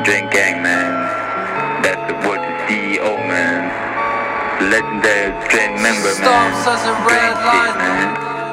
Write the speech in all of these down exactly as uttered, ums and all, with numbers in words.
Drink Gang, man. That's the word to C E O, man. Legendary Drink member, man. Storms as a red light, man.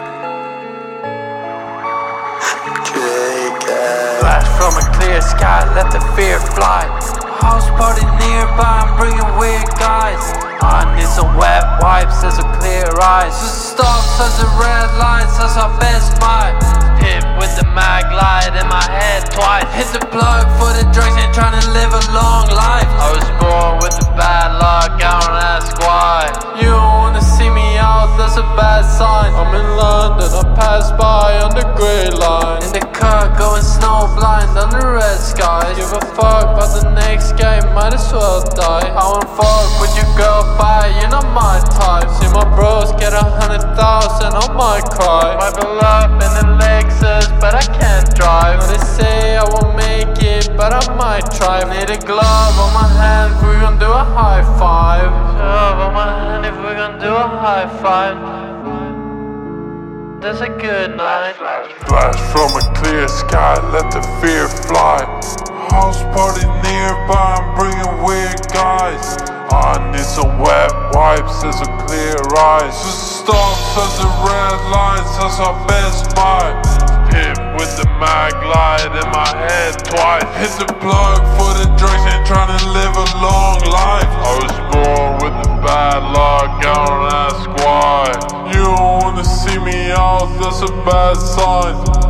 Flash from a clear sky, let the fear fly. House party nearby, I'm bringing weird guys. I need some wet wipes, there's a clear eyes. Stops as a red lights, that's our best fight. Hit with the mag light in my head twice. Hit the plug for the drugs, ain't trying to live a long life. I was born with the bad luck, I don't ask why. You don't wanna see me out, that's a bad sign. I'm in London, I pass by on the grey line. In the car going snow blind on the red skies. Give a fuck about the next game, might as well die. I won't fuck with your girl, bye, you're not my type. See my bros get a hundred thousand, I might cry. Might pull up in the Lexus, but I can't drive. They say I won't make it, but I might try. Need a glove on my hand if we're gonna do a high five. Glove on my hand if we're gonna do a high five. That's a good night. Flash from a clear sky, let the fear fly. House party nearby, I'm bringing weird guys. I need some wet wipes, there's a clear eyes. The stops as the red lights, that's our best buy. Hit with the mag light in my head twice. Hit the plug for the drugs, ain't trying to live a long life. I was born with the bad luck, I don't ask why. You don't wanna see me out, that's a bad sign.